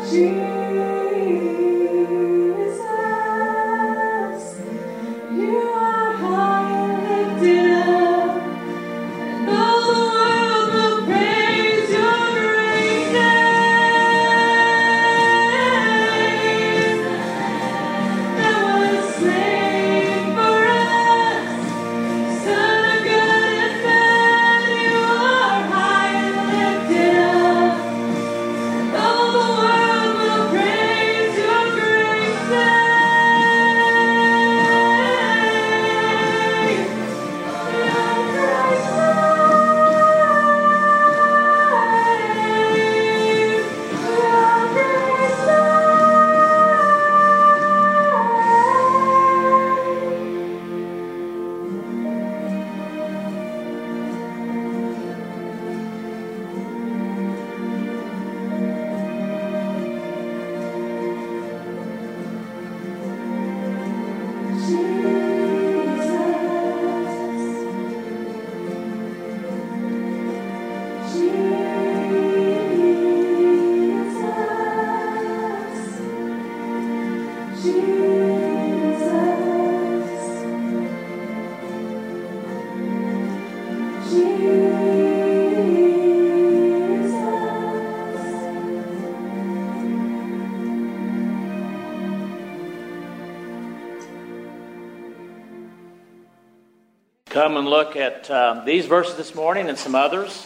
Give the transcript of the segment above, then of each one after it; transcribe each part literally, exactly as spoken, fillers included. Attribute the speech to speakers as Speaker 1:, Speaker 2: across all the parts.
Speaker 1: Come and look at uh, these verses this morning and some others.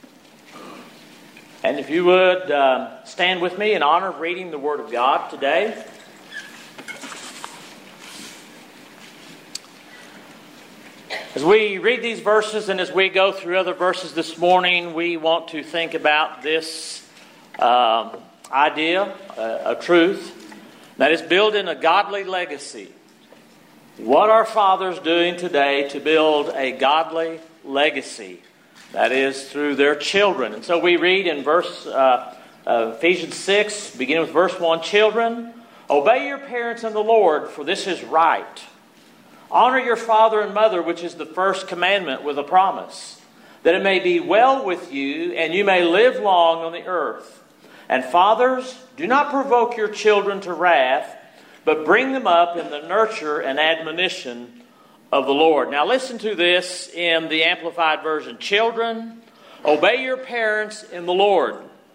Speaker 1: And if you would uh, stand with me in honor of reading the Word of God today. As we read these verses and as we go through other verses this morning, we want to think about this uh, idea, uh, a truth, that is building a godly legacy. What are fathers doing today to build a godly legacy? That is through their children. And so we read in verse uh, uh, Ephesians six, beginning with verse one, "Children, obey your parents in the Lord, for this is right. Honor your father and mother, which is the first commandment with a promise, that it may be well with you and you may live long on the earth. And fathers, do not provoke your children to wrath, but bring them up in the nurture and admonition of the Lord." Now listen to this in the Amplified Version. "Children, obey your parents in the Lord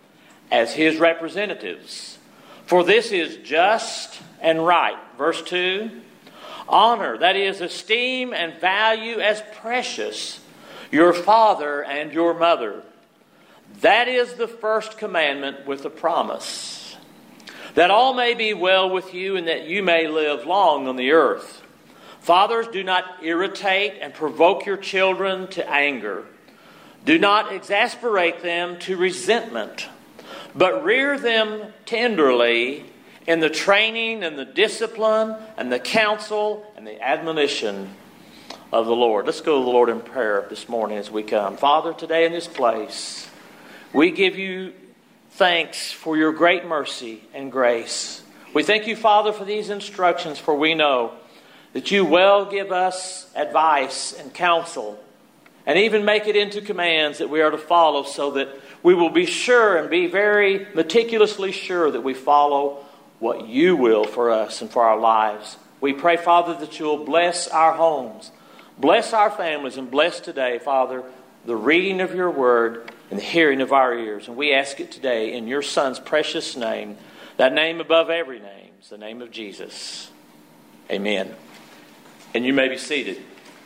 Speaker 1: as His representatives, for this is just and right." Verse two, "Honor," that is, esteem and value as precious, "your father and your mother. That is the first commandment with a promise, that all may be well with you and that you may live long on the earth. Fathers, do not irritate and provoke your children to anger. Do not exasperate them to resentment, but rear them tenderly in the training and the discipline and the counsel and the admonition of the Lord." Let's go to the Lord in prayer this morning as we come. Father, today in this place, we give you thanks for your great mercy and grace. We thank you, Father, for these instructions, for we know that you will give us advice and counsel and even make it into commands that we are to follow, so that we will be sure and be very meticulously sure that we follow what you will for us and for our lives. We pray, Father, that you will bless our homes, bless our families, and bless today, Father, the reading of your word and the hearing of our ears. And we ask it today in your Son's precious name, that name above every name, is the name of Jesus. Amen. And you may be seated.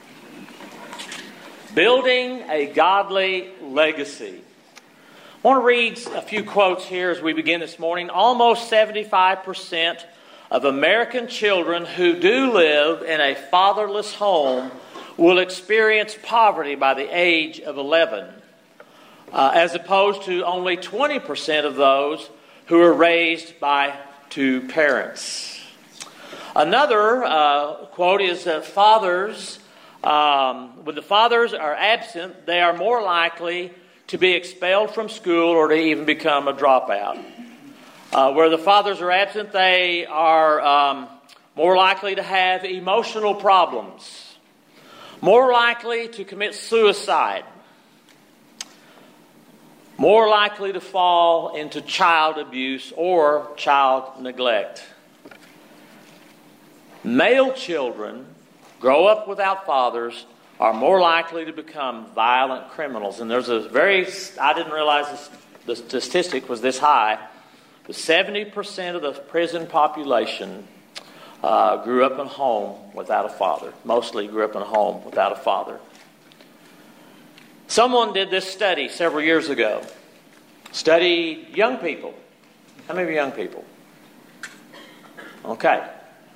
Speaker 1: Building a godly legacy. I want to read a few quotes here as we begin this morning. Almost seventy-five percent of American children who do live in a fatherless home will experience poverty by the age of eleven, uh, as opposed to only twenty percent of those who are raised by two parents. Another uh, quote is that fathers, um, when the fathers are absent, they are more likely to be expelled from school or to even become a dropout. Uh, where the fathers are absent, they are um, more likely to have emotional problems, more likely to commit suicide, more likely to fall into child abuse or child neglect. Male children grow up without fathers are more likely to become violent criminals. And there's a very, I didn't realize this, the statistic was this high, but seventy percent of the prison population uh, grew up in a home without a father. Mostly grew up in a home without a father. Someone did this study several years ago. Studied young people. How many of you young people? Okay.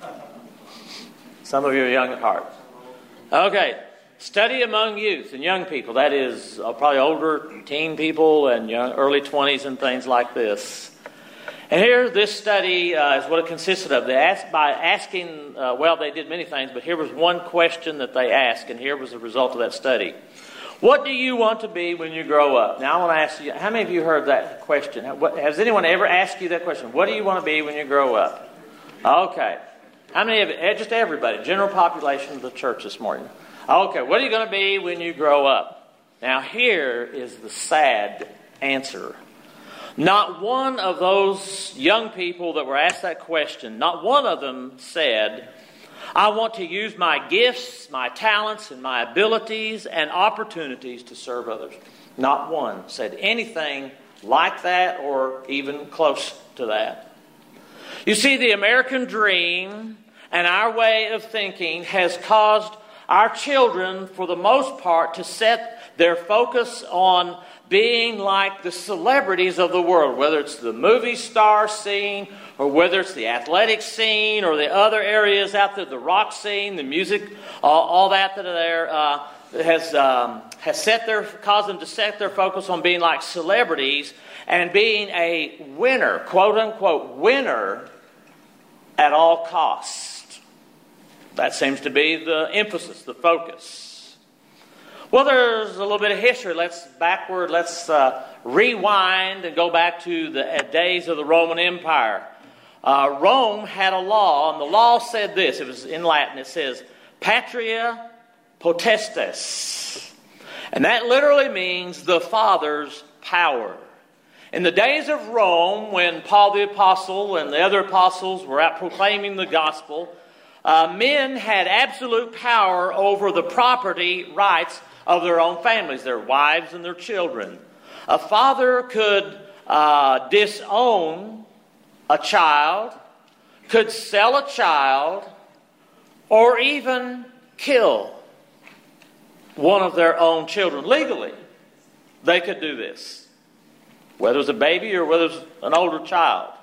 Speaker 1: Some of you are young at heart. Okay. Study among youth and young people. That is uh, probably older teen people and young, early twenties and things like this. And here, this study uh, is what it consisted of. They asked by asking, uh, well, they did many things, but here was one question that they asked, and here was the result of that study. What do you want to be when you grow up? Now, I want to ask you, how many of you heard that question? Has anyone ever asked you that question? What do you want to be when you grow up? Okay. How many of it? Just everybody, general population of the church this morning. Okay, what are you going to be when you grow up? Now, here is the sad answer. Not one of those young people that were asked that question, not one of them said, I want to use my gifts, my talents, and my abilities and opportunities to serve others. Not one said anything like that or even close to that. You see, the American dream and our way of thinking has caused our children, for the most part, to set their focus on being like the celebrities of the world, whether it's the movie star scene or whether it's the athletic scene or the other areas out there, the rock scene, the music, all, all that that are there, uh, has um, has set their caused them to set their focus on being like celebrities and being a winner, quote unquote winner, at all costs. That seems to be the emphasis, the focus. Well, there's a little bit of history. Let's backward. Let's uh, rewind and go back to the days of the Roman Empire. Uh, Rome had a law, and the law said this. It was in Latin. It says, "Patria potestas," and that literally means the Father's power. In the days of Rome, when Paul the Apostle and the other apostles were out proclaiming the gospel, uh, men had absolute power over the property rights of their own families, their wives and their children. A father could uh, disown a child, could sell a child, or even kill one of their own children. Legally, they could do this, whether it's a baby or whether it's an older child.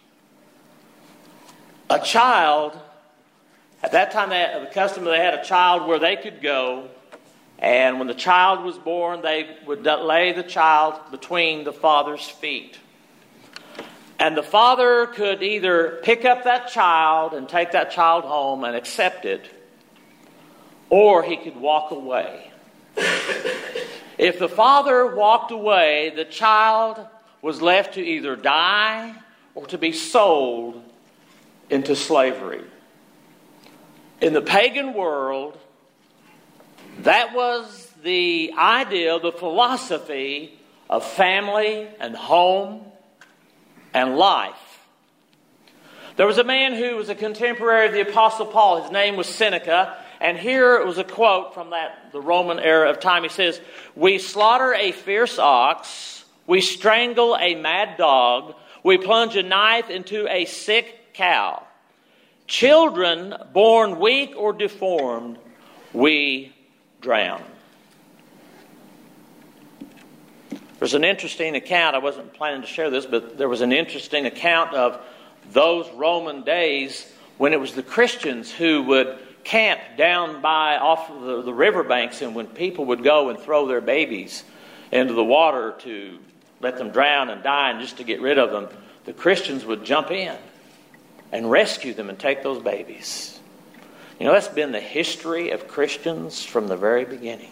Speaker 1: A child, at that time, they had, the custom they had a child where they could go, and when the child was born, they would lay the child between the father's feet. And the father could either pick up that child and take that child home and accept it, or he could walk away. If the father walked away, the child was left to either die or to be sold into slavery. In the pagan world, that was the idea, the philosophy of family and home and life. There was a man who was a contemporary of the Apostle Paul. His name was Seneca. And here it was a quote from that the Roman era of time. He says, "We slaughter a fierce ox, we strangle a mad dog, we plunge a knife into a sick cow. Children born weak or deformed, we drown." There's an interesting account. I wasn't planning to share this, but there was an interesting account of those Roman days when it was the Christians who would camp down by off the, the riverbanks, and when people would go and throw their babies into the water to let them drown and die and just to get rid of them, the Christians would jump in and rescue them and take those babies. You know, that's been the history of Christians from the very beginning.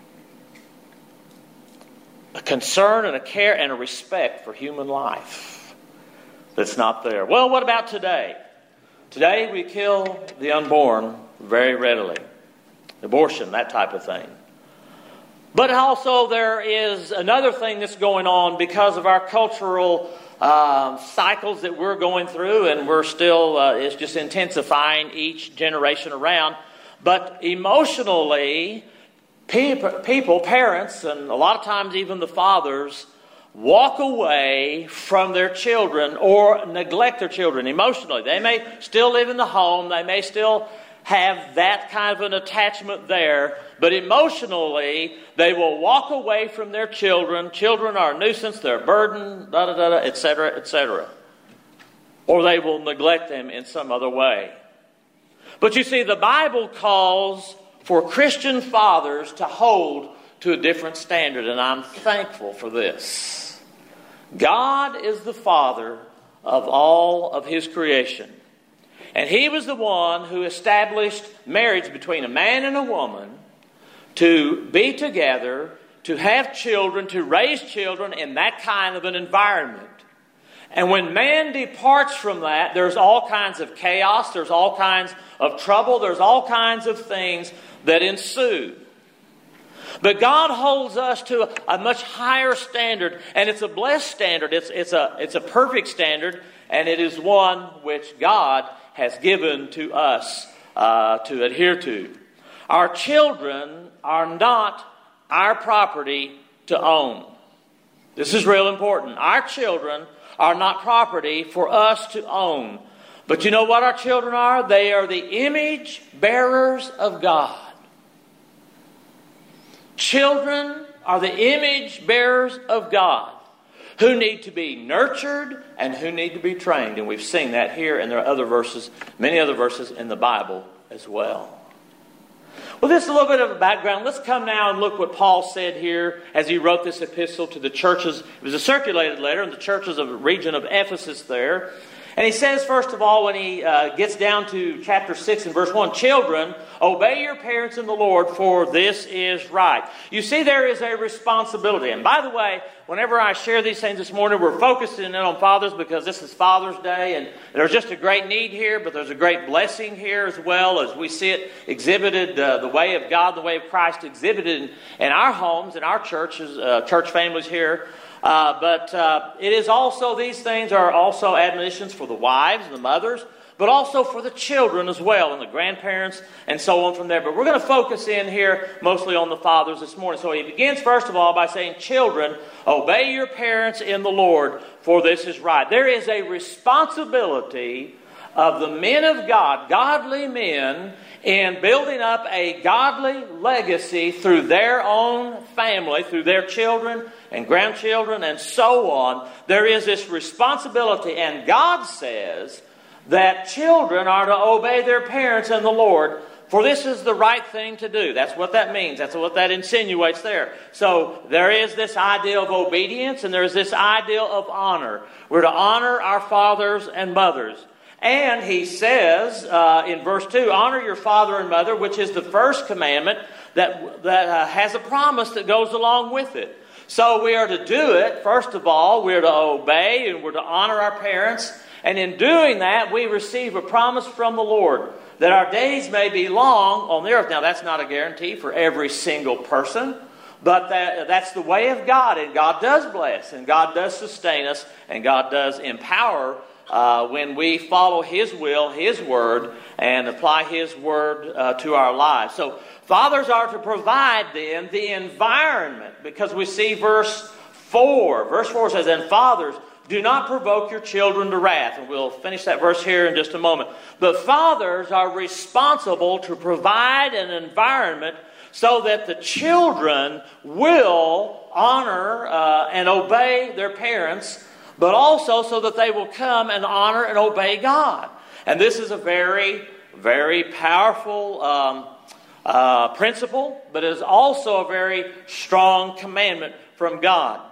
Speaker 1: A concern and a care and a respect for human life that's not there. Well, what about today? Today we kill the unborn very readily. Abortion, that type of thing. But also there is another thing that's going on because of our cultural uh, cycles that we're going through, and we're still, uh, it's just intensifying each generation around. But emotionally, people, people, parents, and a lot of times even the fathers, walk away from their children or neglect their children emotionally. They may still live in the home. They may still have that kind of an attachment there. But emotionally, they will walk away from their children. Children are a nuisance. They're a burden, da da da da, et cetera, et cetera. Or they will neglect them in some other way. But you see, the Bible calls for Christian fathers to hold to a different standard, and I'm thankful for this. God is the Father of all of His creation. And He was the one who established marriage between a man and a woman to be together, to have children, to raise children in that kind of an environment. And when man departs from that, there's all kinds of chaos, there's all kinds of trouble, there's all kinds of things that ensue. But God holds us to a, a much higher standard, and it's a blessed standard. It's, it's, a, it's a perfect standard, and it is one which God has given to us uh, to adhere to. Our children are not our property to own. This is real important. Our children are not property for us to own. But you know what our children are? They are the image bearers of God. Children are the image bearers of God who need to be nurtured and who need to be trained. And we've seen that here, and there are other verses, many other verses in the Bible as well. Well, this is a little bit of a background. Let's come now and look what Paul said here as he wrote this epistle to the churches. It was a circulated letter in the churches of the region of Ephesus there. And he says, first of all, when he uh, gets down to chapter six and verse one, children, obey your parents in the Lord, for this is right. You see, there is a responsibility. And by the way, whenever I share these things this morning, we're focusing in on fathers because this is Father's Day. And there's just a great need here, but there's a great blessing here as well as we see it exhibited, uh, the way of God, the way of Christ exhibited in, in our homes, in our churches, uh, church families here. Uh, but uh, it is also, these things are also admonitions for the wives and the mothers, but also for the children as well, and the grandparents, and so on from there. But we're going to focus in here mostly on the fathers this morning. So he begins, first of all, by saying, children, obey your parents in the Lord, for this is right. There is a responsibility of the men of God, godly men, in building up a godly legacy through their own family, through their children and grandchildren and so on. There is this responsibility, and God says that children are to obey their parents in the Lord, for this is the right thing to do. That's what that means. That's what that insinuates there. So there is this idea of obedience, and there is this idea of honor. We're to honor our fathers and mothers. And he says uh, in verse two, honor your father and mother, which is the first commandment that, that uh, has a promise that goes along with it. So we are to do it, first of all, we're to obey and we're to honor our parents. And in doing that, we receive a promise from the Lord that our days may be long on the earth. Now, that's not a guarantee for every single person, but that, that's the way of God. And God does bless, and God does sustain us, and God does empower Uh, when we follow His will, His word, and apply His word uh, to our lives. So fathers are to provide then the environment, because we see verse four. Verse four says, and fathers, do not provoke your children to wrath. And we'll finish that verse here in just a moment. But fathers are responsible to provide an environment so that the children will honor uh, and obey their parents, but also so that they will come and honor and obey God. And this is a very, very powerful um, uh, principle, but it is also a very strong commandment from God.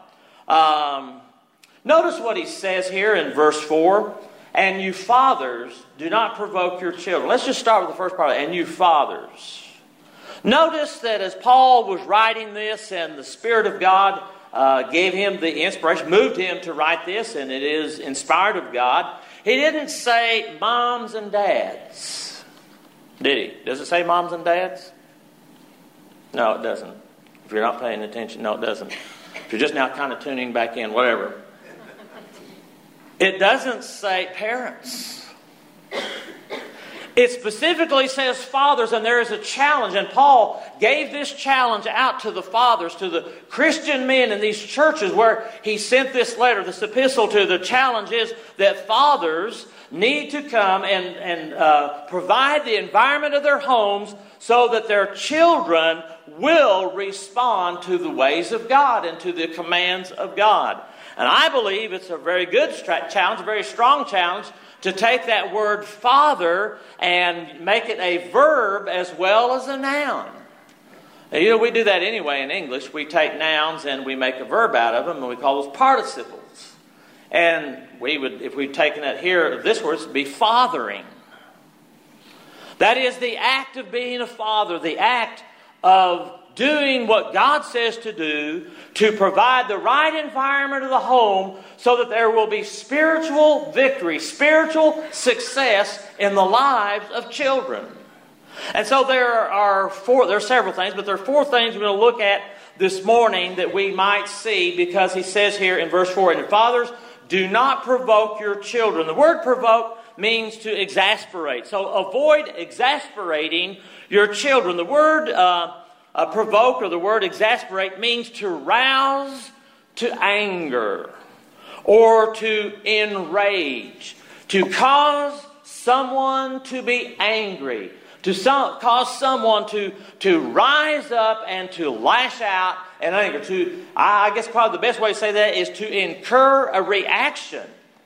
Speaker 1: Um, notice what he says here in verse four. And you fathers, do not provoke your children. Let's just start with the first part. And you fathers. Notice that as Paul was writing this, and the Spirit of God Uh, gave him the inspiration, moved him to write this, and it is inspired of God. He didn't say moms and dads, did he? Does it say moms and dads? No, it doesn't. If you're not paying attention, no, it doesn't. If you're just now kind of tuning back in, whatever. It doesn't say parents. It specifically says fathers, and there is a challenge. And Paul gave this challenge out to the fathers, to the Christian men in these churches where he sent this letter, this epistle to. The challenge is that fathers need to come and, and uh, provide the environment of their homes so that their children will respond to the ways of God and to the commands of God. And I believe it's a very good challenge, a very strong challenge, to take that word father and make it a verb as well as a noun. Now, you know, we do that anyway in English. We take nouns and we make a verb out of them, and we call those participles. And we would, if we'd taken it here, this word would be fathering. That is the act of being a father, the act of doing what God says to do to provide the right environment of the home so that there will be spiritual victory, spiritual success in the lives of children. And so there are four, there are several things, but there are four things we're going to look at this morning that we might see, because he says here in verse four, and fathers, do not provoke your children. The word provoke means to exasperate. So avoid exasperating your children. The word uh, uh, provoke, or the word exasperate, means to rouse to anger or to enrage, to cause someone to be angry, to some, cause someone to, to rise up and to lash out in anger. To, I guess probably the best way to say that is to incur a reaction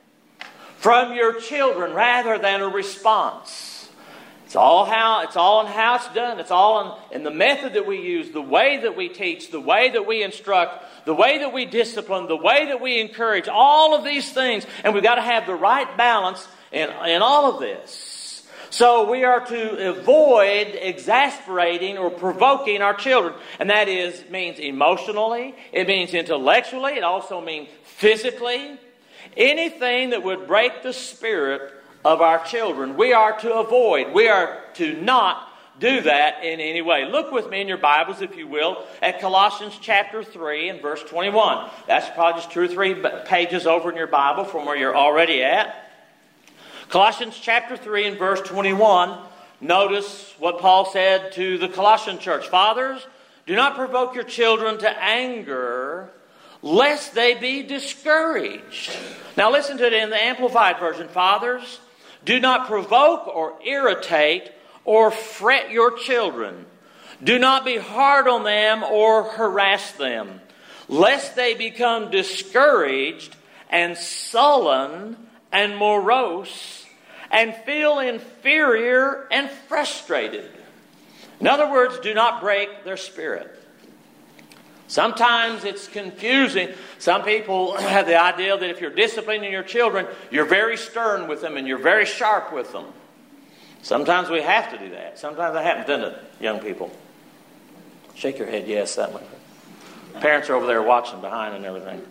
Speaker 1: from your children rather than a response. It's all how it's all in how it's done. It's all in, in the method that we use, the way that we teach, the way that we instruct, the way that we discipline, the way that we encourage, all of these things. And we've got to have the right balance in, in all of this. So we are to avoid exasperating or provoking our children. And that is means emotionally, it means intellectually, it also means physically. Anything that would break the spirit of our children, we are to avoid. We are to not do that in any way. Look with me in your Bibles, if you will, at Colossians chapter three and verse twenty-one. That's probably just two or three pages over in your Bible from where you're already at. Colossians chapter three and verse twenty-one. Notice what Paul said to the Colossian church. Fathers, do not provoke your children to anger, lest they be discouraged. Now listen to it in the Amplified Version. Fathers, do not provoke or irritate or fret your children. Do not be hard on them or harass them, lest they become discouraged and sullen and morose and feel inferior and frustrated. In other words, do not break their spirit. Sometimes it's confusing. Some people have the idea that if you're disciplining your children, you're very stern with them and you're very sharp with them. Sometimes we have to do that. Sometimes that happens, doesn't it, young people? Shake your head, yes, that one. Parents are over there watching behind and everything.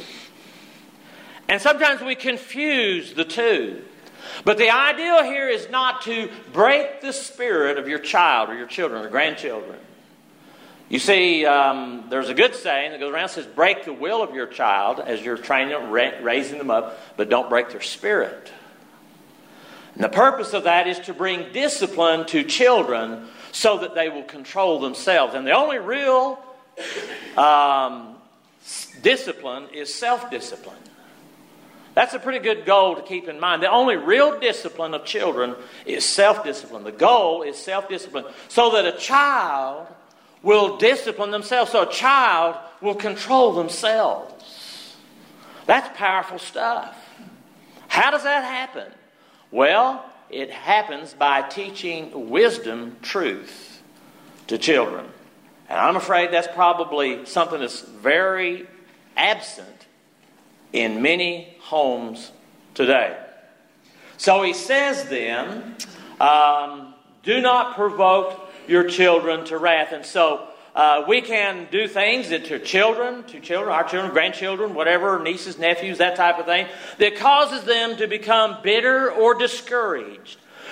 Speaker 1: And sometimes we confuse the two. But the idea here is not to break the spirit of your child or your children or grandchildren. You see, um, there's a good saying that goes around that says, break the will of your child as you're training them, ra- raising them up, but don't break their spirit. And the purpose of that is to bring discipline to children so that they will control themselves. And the only real um, discipline is self-discipline. That's a pretty good goal to keep in mind. The only real discipline of children is self-discipline. The goal is self-discipline so that a child will discipline themselves, so a child will control themselves. That's powerful stuff. How does that happen? Well, it happens by teaching wisdom, truth to children. And I'm afraid that's probably something that's very absent in many homes today. So he says then, um, do not provoke your children to wrath. And so uh, we can do things that to children, to children, our children, grandchildren, whatever, nieces, nephews, that type of thing, that causes them to become bitter or discouraged.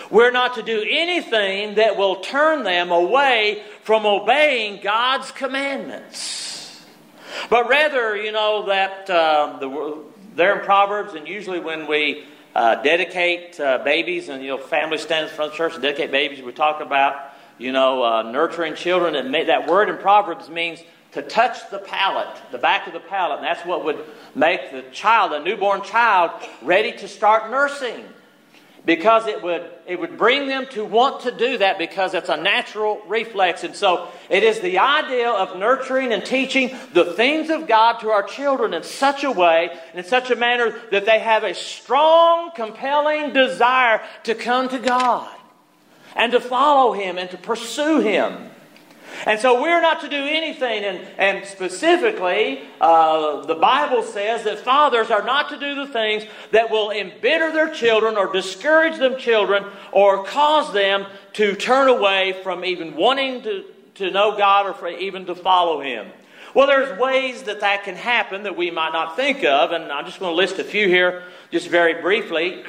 Speaker 1: We're not to do anything that will turn them away from obeying God's commandments. But rather, you know, that uh, the, there in Proverbs, and usually when we uh, dedicate uh, babies, and, you know, families stand in front of the church and dedicate babies, we talk about, you know, uh, nurturing children. And that word in Proverbs means to touch the palate, the back of the palate. And that's what would make the child, a newborn child, ready to start nursing. Because it would it would bring them to want to do that, because it's a natural reflex. And so it is the idea of nurturing and teaching the things of God to our children in such a way, and in such a manner that they have a strong, compelling desire to come to God and to follow Him and to pursue Him. And so we're not to do anything, and, and specifically, uh, the Bible says that fathers are not to do the things that will embitter their children or discourage them children or cause them to turn away from even wanting to, to know God or for even to follow Him. Well, there's ways that that can happen that we might not think of, and I'm just going to list a few here just very briefly.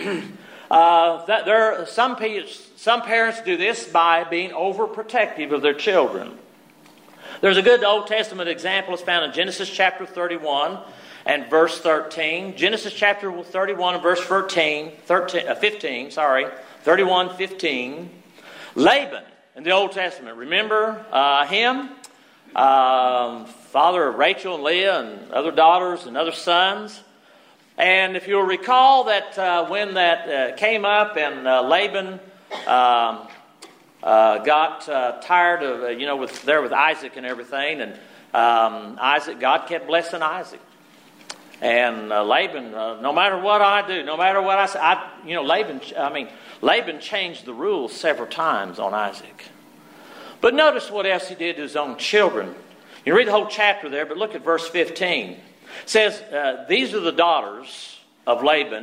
Speaker 1: uh, that there are some people... Some parents do this by being overprotective of their children. There's a good Old Testament example. It's found in Genesis chapter thirty-one and verse thirteen. Genesis chapter thirty-one and verse thirteen, thirteen, uh, fifteen, sorry, thirty-one, fifteen. Laban in the Old Testament. Remember uh, him? Um, father of Rachel and Leah and other daughters and other sons. And if you'll recall that uh, when that uh, came up and uh, Laban... Um, uh, got uh, tired of, uh, you know, with there with Isaac and everything. And um, Isaac, God kept blessing Isaac. And uh, Laban, uh, no matter what I do, no matter what I say, I, you know, Laban, I mean, Laban changed the rules several times on Isaac. But notice what else he did to his own children. You read the whole chapter there, but look at verse fifteen. It says, uh, these are the daughters of Laban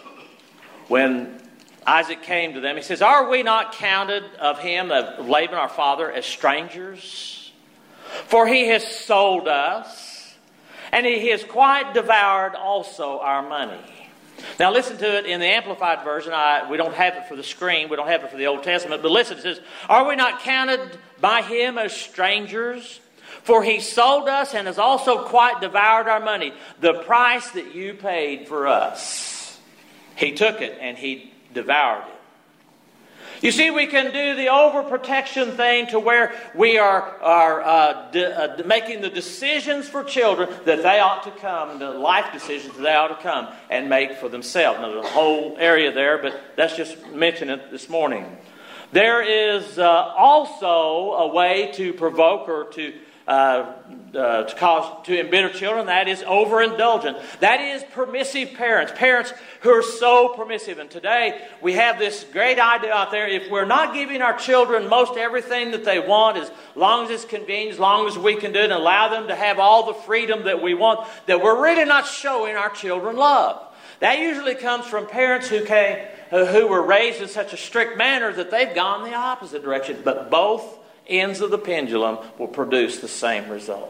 Speaker 1: when Isaac came to them. He says, are we not counted of him, of Laban our father, as strangers? For he has sold us, and he has quite devoured also our money. Now listen to it in the Amplified Version. I, we don't have it for the screen. We don't have it for the Old Testament. But listen, it says, are we not counted by him as strangers? For he sold us and has also quite devoured our money. The price that you paid for us. He took it and he devoured it. You see, we can do the overprotection thing to where we are, are uh, de- uh, making the decisions for children that they ought to come, the life decisions that they ought to come and make for themselves. Now, there's a whole area there, but that's just mentioning it this morning. There is uh, also a way to provoke or to Uh, uh, to cause to embitter children. That is overindulgent. That is permissive parents. Parents who are so permissive. And today we have this great idea out there. If we're not giving our children most everything that they want, as long as it's convenient, as long as we can do it, and allow them to have all the freedom that we want, that we're really not showing our children love. That usually comes from parents who came, who were raised in such a strict manner that they've gone the opposite direction. But both ends of the pendulum will produce the same result.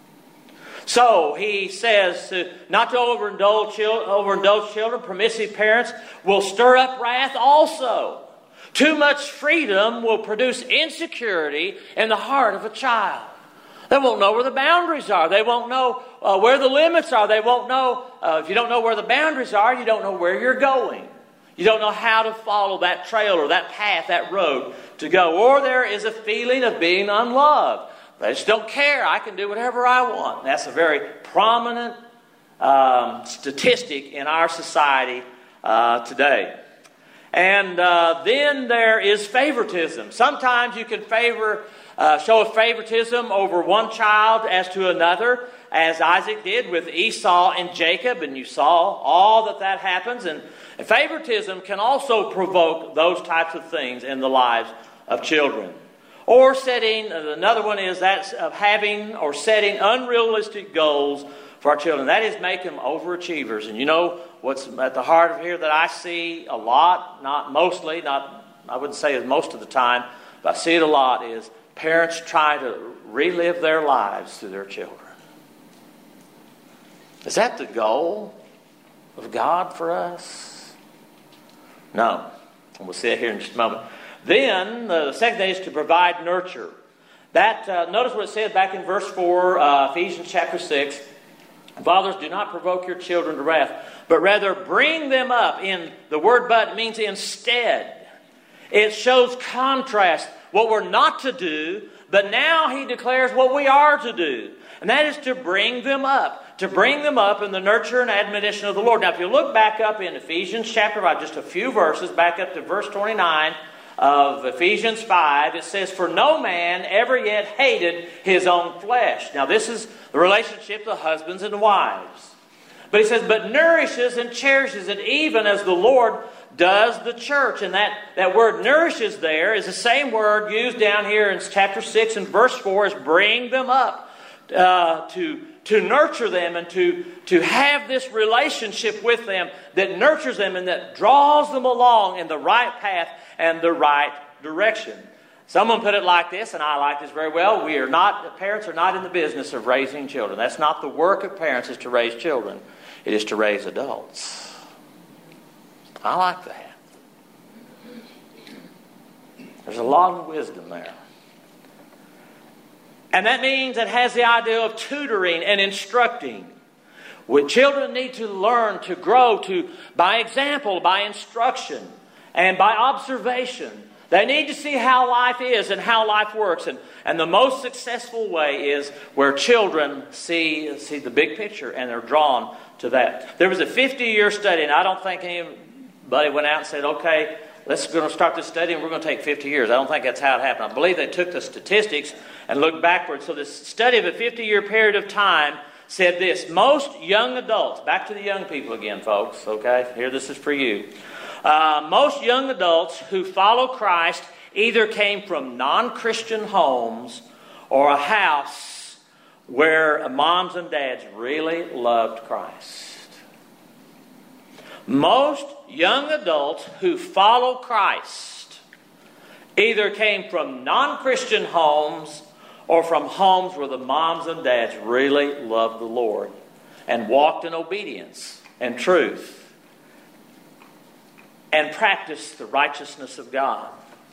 Speaker 1: So he says to not to overindulge children, overindulge children. Permissive parents will stir up wrath also. Too much freedom will produce insecurity in the heart of a child. They won't know where the boundaries are. They won't know uh, where the limits are. They won't know, uh, if you don't know where the boundaries are, you don't know where you're going. You don't know how to follow that trail or that path, that road to go. Or there is a feeling of being unloved. They just don't care. I can do whatever I want. And that's a very prominent um, statistic in our society uh, today. And uh, then there is favoritism. Sometimes you can favor, uh, show a favoritism over one child as to another, as Isaac did with Esau and Jacob. And you saw all that that happens. And favoritism can also provoke those types of things in the lives of children. Or setting, another one is that of having or setting unrealistic goals for our children. That is make them overachievers. And you know what's at the heart of here that I see a lot, not mostly, not I wouldn't say as most of the time, but I see it a lot, is parents try to relive their lives through their children. Is that the goal of God for us? No. And we'll see it here in just a moment. Then, uh, the second thing is to provide nurture. That uh, notice what it says back in verse four, uh, Ephesians chapter six. Fathers, do not provoke your children to wrath, but rather bring them up. In the word but means instead. It shows contrast, what we're not to do, but now he declares what we are to do. And that is to bring them up. To bring them up in the nurture and admonition of the Lord. Now if you look back up in Ephesians chapter five, just a few verses, back up to verse twenty-nine of Ephesians five, it says, for no man ever yet hated his own flesh. Now this is the relationship of husbands and wives. But he says, but nourishes and cherishes it even as the Lord does the church. And that, that word nourishes there is the same word used down here in chapter six and verse four as bring them up. Uh, to to nurture them and to, to have this relationship with them that nurtures them and that draws them along in the right path and the right direction. Someone put it like this, and I like this very well. We are not, parents are not in the business of raising children. That's not the work of parents, is to raise children. It is to raise adults. I like that. There's a lot of wisdom there. And that means it has the idea of tutoring and instructing. When children need to learn to grow to by example, by instruction, and by observation. They need to see how life is and how life works. And, and the most successful way is where children see, see the big picture and they're drawn to that. There was a fifty-year study, and I don't think anybody went out and said, okay, let's going to start this study and we're going to take fifty years. I don't think that's how it happened. I believe they took the statistics and looked backwards. So this study of a fifty-year period of time said this: most young adults, back to the young people again, folks, okay? Here, this is for you. Uh, most young adults who follow Christ either came from non-Christian homes or a house where moms and dads really loved Christ. Most young adults who follow Christ either came from non-Christian homes or from homes where the moms and dads really loved the Lord and walked in obedience and truth and practiced the righteousness of God.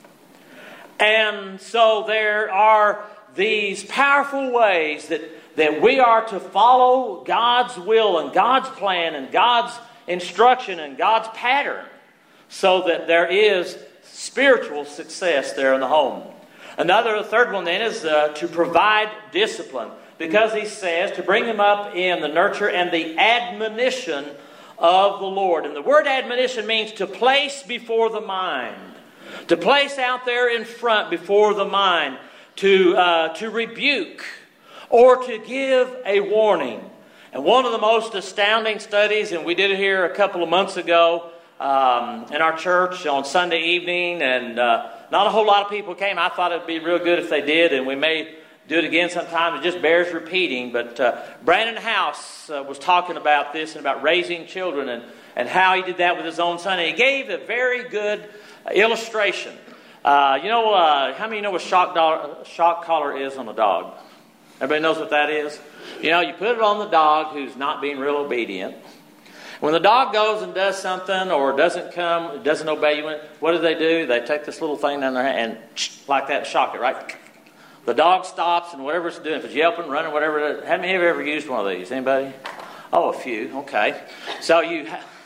Speaker 1: And so there are these powerful ways that, that we are to follow God's will and God's plan and God's instruction and God's pattern so that there is spiritual success there in the home. Another, a third one then is uh, to provide discipline, because he says to bring them up in the nurture and the admonition of the Lord. And the word admonition means to place before the mind, to place out there in front before the mind, to uh, to rebuke or to give a warning. And one of the most astounding studies, and we did it here a couple of months ago um, in our church on Sunday evening, and uh, not a whole lot of people came. I thought it would be real good if they did, and we may do it again sometime. It just bears repeating. But uh, Brandon House uh, was talking about this and about raising children and, and how he did that with his own son. And he gave a very good uh, illustration. Uh, you know, uh, how many of you know what shock, do- shock collar is on a dog? Everybody knows what that is? You know, you put it on the dog who's not being real obedient. When the dog goes and does something or doesn't come, doesn't obey you, what do they do? They take this little thing down their hand and like that, shock it, right? The dog stops and whatever it's doing, if it's yelping, running, whatever it is. How many have ever used one of these? Anybody? Oh, a few. Okay. So you,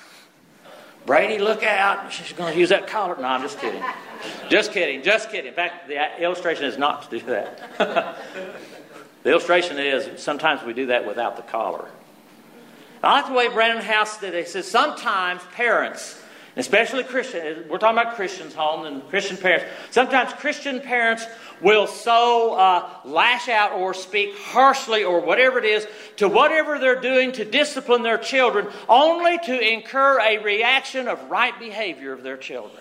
Speaker 1: Brady, look out. She's going to use that collar. No, I'm just kidding. Just kidding. Just kidding. In fact, the illustration is not to do that. The illustration is sometimes we do that without the collar. I like the way Brandon House did it. He says sometimes parents, especially Christian, we're talking about Christians' home and Christian parents. Sometimes Christian parents will so uh, lash out or speak harshly or whatever it is to whatever they're doing to discipline their children, only to incur a reaction of right behavior of their children.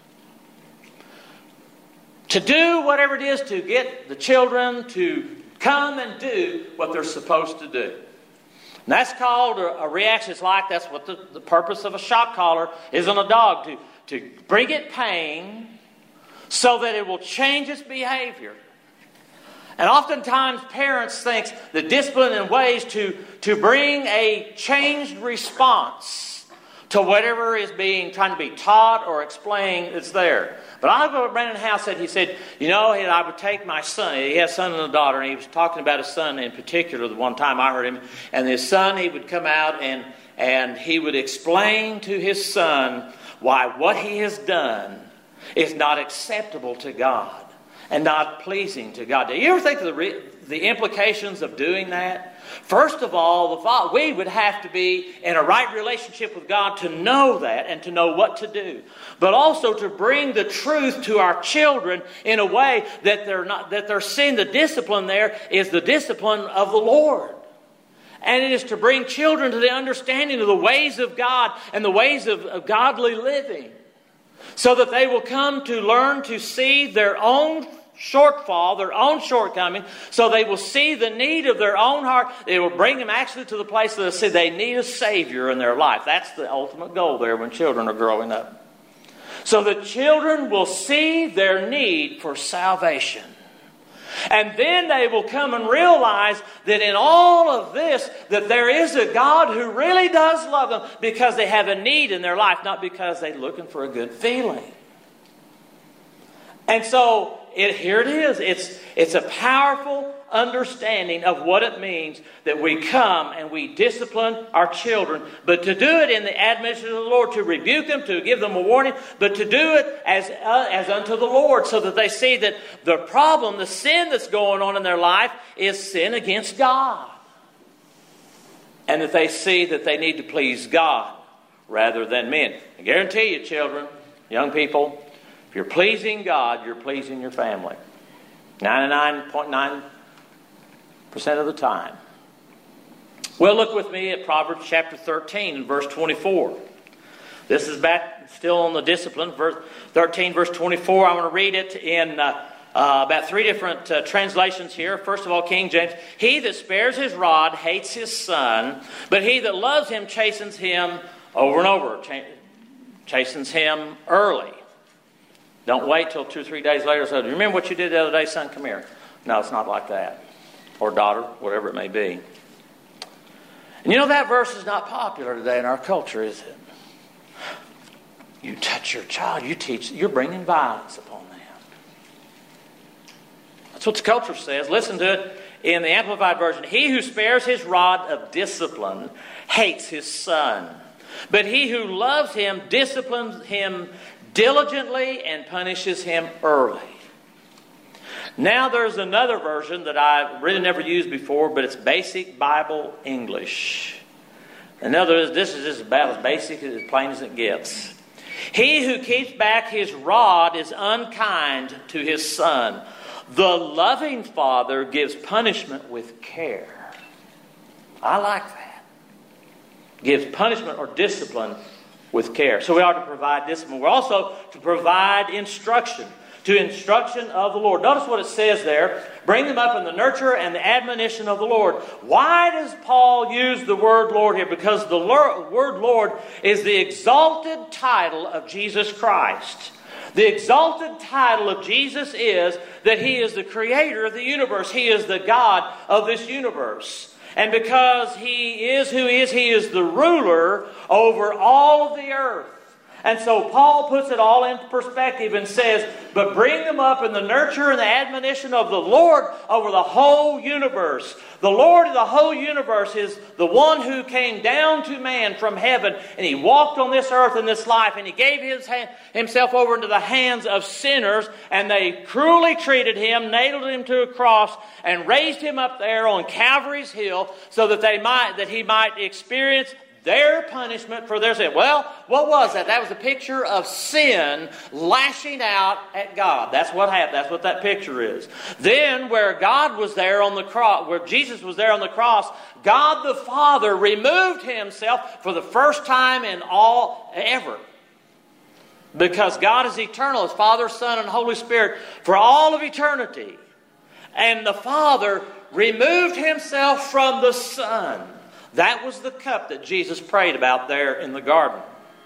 Speaker 1: To do whatever it is to get the children to come and do what they're supposed to do. And that's called a, a reaction. It's like that's what the, the purpose of a shock collar is on a dog, to, to bring it pain so that it will change its behavior. And oftentimes parents think that discipline in ways to, to bring a changed response to whatever is being trying to be taught or explained. It's there. But I go what Brandon House said. He said, you know, I would take my son. He has a son and a daughter, and he was talking about his son in particular the one time I heard him. And his son, he would come out and, and he would explain to his son why what he has done is not acceptable to God and not pleasing to God. Do you ever think of the, re- the implications of doing that? First of all, the father, we would have to be in a right relationship with God to know that and to know what to do. But also to bring the truth to our children in a way that they're not that they're seeing the discipline there is the discipline of the Lord. And it is to bring children to the understanding of the ways of God and the ways of, of godly living, so that they will come to learn to see their own shortfall, their own shortcoming, so they will see the need of their own heart. It will bring them actually to the place that they see they need a Savior in their life. That's the ultimate goal there when children are growing up. So the children will see their need for salvation. And then they will come and realize that in all of this, that there is a God who really does love them because they have a need in their life, not because they're looking for a good feeling. And so it, here it is. It's, it's a powerful understanding of what it means that we come and we discipline our children, but to do it in the admonition of the Lord, to rebuke them, to give them a warning, but to do it as, uh, as unto the Lord, so that they see that the problem, the sin that's going on in their life is sin against God. And that they see that they need to please God rather than men. I guarantee you, children, young people, if you're pleasing God, you're pleasing your family. ninety-nine point nine percent of the time. Well, look with me at Proverbs chapter thirteen and verse twenty-four. This is back still on the discipline. Verse thirteen, verse twenty-four. I'm going to read it in uh, uh, about three different uh, translations here. First of all, King James. He that spares his rod hates his son, but he that loves him chastens him over and over. Ch- chastens him early. Don't wait till two or three days later. So, do you remember what you did the other day, son? Come here. No, it's not like that. Or daughter, whatever it may be. And you know, that verse is not popular today in our culture, is it? You touch your child, you teach, you're bringing violence upon them. That's what the culture says. Listen to it in the Amplified Version. He who spares his rod of discipline hates his son, but he who loves him disciplines him diligently and punishes him early. Now there's another version that I really never used before, but it's Basic Bible English. In other words, this is just about as basic, as plain as it gets. He who keeps back his rod is unkind to his son. The loving father gives punishment with care. I like that. Gives punishment or discipline with care. So we are to provide discipline. We're also to provide instruction. To instruction of the Lord. Notice what it says there. Bring them up in the nurture and the admonition of the Lord. Why does Paul use the word Lord here? Because the word Lord is the exalted title of Jesus Christ. The exalted title of Jesus is that He is the creator of the universe. He is the God of this universe. And because He is who He is, He is the ruler over all of the earth. And so Paul puts it all into perspective and says, but bring them up in the nurture and the admonition of the Lord over the whole universe. The Lord of the whole universe is the one who came down to man from heaven, and He walked on this earth in this life, and He gave his hand, Himself over into the hands of sinners, and they cruelly treated Him, nailed Him to a cross, and raised Him up there on Calvary's hill so that they might that He might experience their punishment for their sin. Well, what was that? That was a picture of sin lashing out at God. That's what happened. That's what that picture is. Then where God was there on the cross, where Jesus was there on the cross, God the Father removed Himself for the first time in all ever. Because God is eternal as Father, Son, and Holy Spirit for all of eternity. And the Father removed Himself from the Son. That was the cup that Jesus prayed about there in the garden.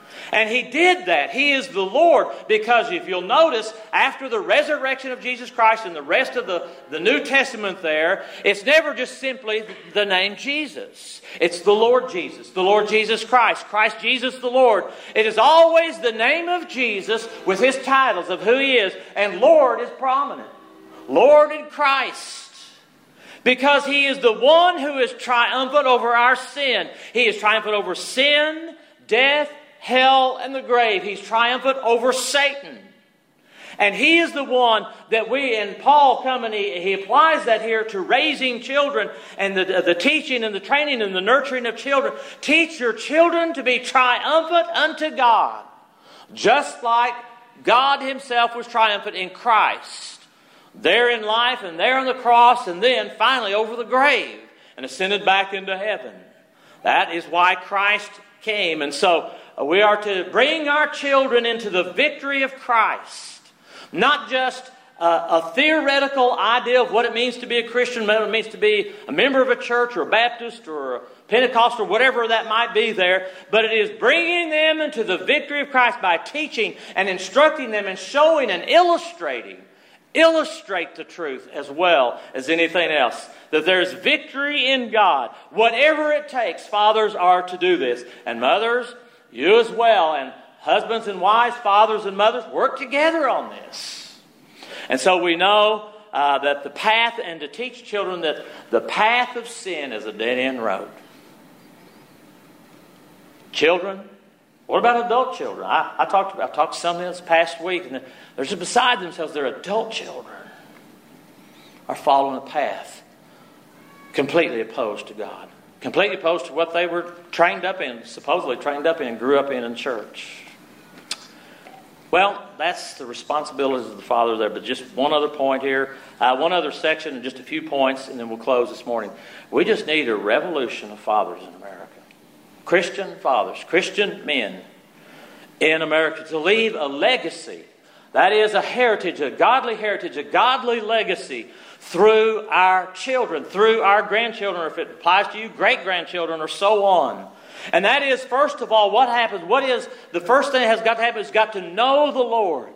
Speaker 1: And He did that. He is the Lord. Because if you'll notice, after the resurrection of Jesus Christ and the rest of the, the New Testament there, it's never just simply the name Jesus. It's the Lord Jesus, the Lord Jesus Christ, Christ Jesus the Lord. It is always the name of Jesus with His titles of who He is. And Lord is prominent. Lord in Christ. Because He is the one who is triumphant over our sin. He is triumphant over sin, death, hell, and the grave. He's triumphant over Satan. And He is the one that we, and Paul come and he, he applies that here to raising children and the, the teaching and the training and the nurturing of children. Teach your children to be triumphant unto God. Just like God Himself was triumphant in Christ. There in life and there on the cross and then finally over the grave and ascended back into heaven. That is why Christ came. And so we are to bring our children into the victory of Christ. Not just a, a theoretical idea of what it means to be a Christian, what it means to be a member of a church or a Baptist or a Pentecostal, whatever that might be there. But it is bringing them into the victory of Christ by teaching and instructing them and showing and illustrating. Illustrate the truth as well as anything else. That there's victory in God. Whatever it takes, fathers are to do this. And mothers, you as well. And husbands and wives, fathers and mothers, work together on this. And so we know uh, that the path, and to teach children that the path of sin is a dead-end road. Children, what about adult children? I, I talked I talked to some this past week, and they're just beside themselves. Their adult children are following a path completely opposed to God. Completely opposed to what they were trained up in, supposedly trained up in and grew up in in church. Well, that's the responsibilities of the father there. But just one other point here. Uh, one other section and just a few points, and then we'll close this morning. We just need a revolution of fathers in America. Christian fathers, Christian men in America to leave a legacy. That is a heritage, a godly heritage, a godly legacy through our children, through our grandchildren, or if it applies to you, great-grandchildren, or so on. And that is, first of all, what happens, what is, the first thing that has got to happen is got to know the Lord.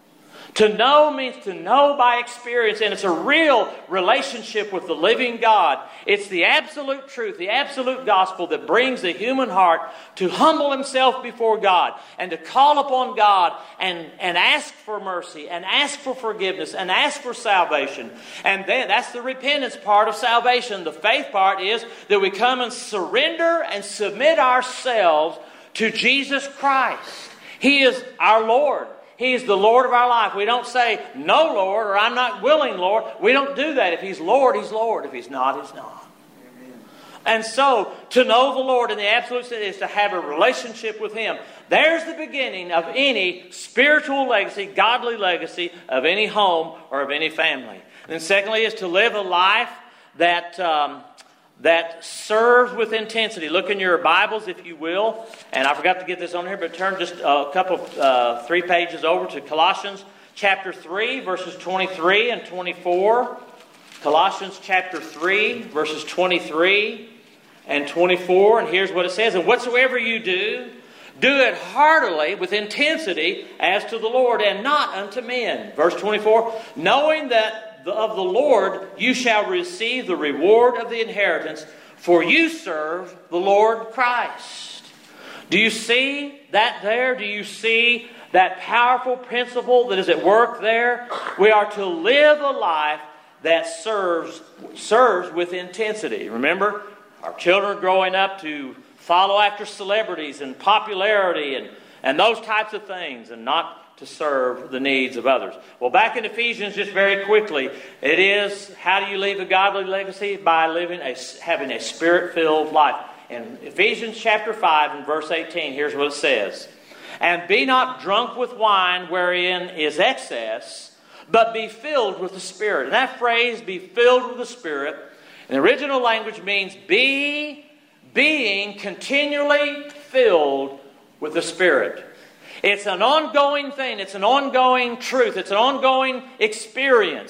Speaker 1: To know means to know by experience, and it's a real relationship with the living God. It's the absolute truth, the absolute gospel that brings the human heart to humble himself before God and to call upon God and, and ask for mercy and ask for forgiveness and ask for salvation. And then that's the repentance part of salvation. The faith part is that we come and surrender and submit ourselves to Jesus Christ. He is our Lord. He is the Lord of our life. We don't say, no, Lord, or I'm not willing, Lord. We don't do that. If He's Lord, He's Lord. If He's not, He's not. Amen. And so, to know the Lord in the absolute sense is to have a relationship with Him. There's the beginning of any spiritual legacy, godly legacy of any home or of any family. And then secondly is to live a life that... Um, that serves with intensity. Look in your Bibles, if you will. And I forgot to get this on here, but turn just a couple, uh, three pages over to Colossians chapter three, verses twenty-three and twenty-four. Colossians chapter three, verses twenty-three and twenty-four. And here's what it says. And whatsoever you do, do it heartily with intensity as to the Lord and not unto men. Verse twenty-four. Knowing that of the Lord you shall receive the reward of the inheritance, for you serve the Lord Christ. Do you see that there? Do you see that powerful principle that is at work there? We are to live a life that serves serves with intensity. Remember, our children are growing up to follow after celebrities and popularity and, and those types of things, and not to serve the needs of others. Well, back in Ephesians, just very quickly, it is, how do you leave a godly legacy? By living a, having a spirit-filled life. In Ephesians chapter five and verse eighteen, here's what it says. And be not drunk with wine wherein is excess, but be filled with the Spirit. And that phrase, be filled with the Spirit, in the original language means be, being continually filled with the Spirit. It's an ongoing thing. It's an ongoing truth. It's an ongoing experience.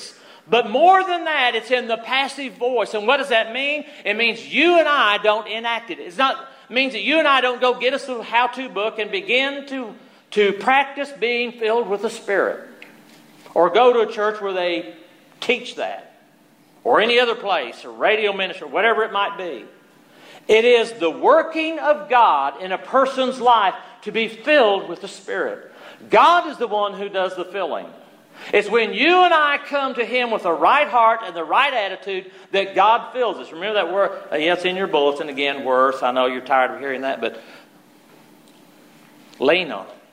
Speaker 1: But more than that, it's in the passive voice. And what does that mean? It means you and I don't enact it. It's not, it means that you and I don't go get us a how-to book and begin to, to practice being filled with the Spirit. Or go to a church where they teach that. Or any other place, or radio ministry, whatever it might be. It is the working of God in a person's life to be filled with the Spirit. God is the one who does the filling. It's when you and I come to Him with the right heart and the right attitude that God fills us. Remember that word? Uh, yeah, it's in your bulletin again, worth. I know you're tired of hearing that, but lean on it.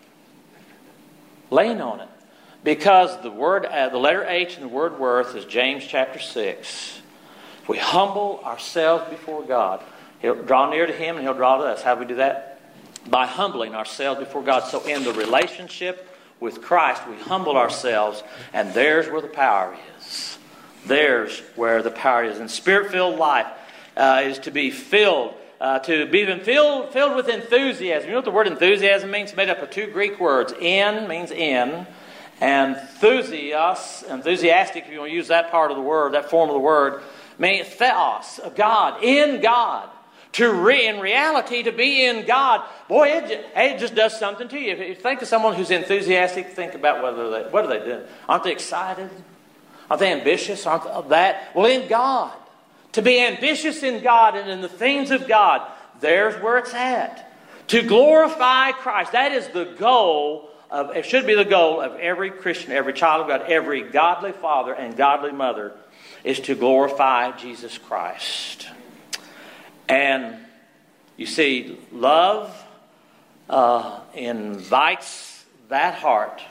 Speaker 1: Lean on it. Because the word, uh, the letter H in the word worth is James chapter six. We humble ourselves before God. He'll draw near to Him and He'll draw to us. How do we do that? By humbling ourselves before God. So in the relationship with Christ, we humble ourselves, and there's where the power is. There's where the power is. And Spirit-filled life uh, is to be filled, uh, to be even filled, filled with enthusiasm. You know what the word enthusiasm means? It's made up of two Greek words. En means in, and enthusias, enthusiastic, if you want to use that part of the word, that form of the word, means theos, of God, in God. To re, in reality, to be in God, boy, it just, it just does something to you. If you think of someone who's enthusiastic, think about whether they, what are they doing? Aren't they excited? Aren't they ambitious? Aren't they that? Well, in God. To be ambitious in God and in the things of God, there's where it's at. To glorify Christ. That is the goal of, it should be the goal of every Christian, every child of God, every godly father and godly mother, is to glorify Jesus Christ. And you see, love uh, invites that heart.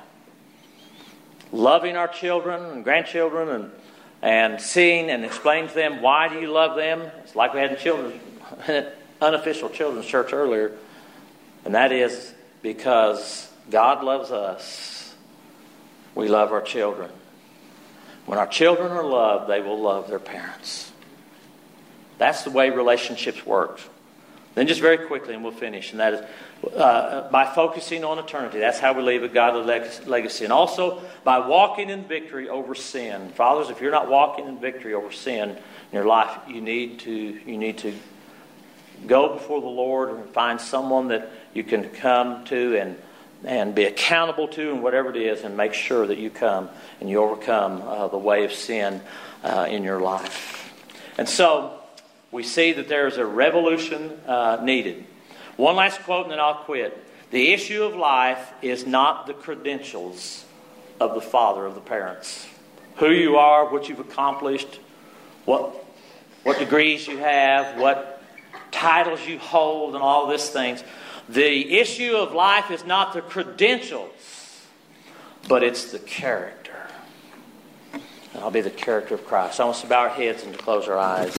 Speaker 1: Loving our children and grandchildren and, and seeing and explaining to them why do you love them. It's like we had in children, unofficial children's church earlier. And that is because God loves us. We love our children. When our children are loved, they will love their parents. That's the way relationships work. Then just very quickly, and we'll finish, and that is uh, by focusing on eternity. That's how we leave a godly legacy. And also by walking in victory over sin. Fathers, if you're not walking in victory over sin in your life, you need to you need to go before the Lord and find someone that you can come to and and be accountable to in whatever it is, and make sure that you come and you overcome uh, the way of sin uh, in your life. And so we see that there is a revolution uh, needed. One last quote and then I'll quit. The issue of life is not the credentials of the father, of the parents. Who you are, what you've accomplished, what, what degrees you have, what titles you hold, and all these things. The issue of life is not the credentials, but it's the character. And I'll be the character of Christ. I want us to bow our heads and to close our eyes.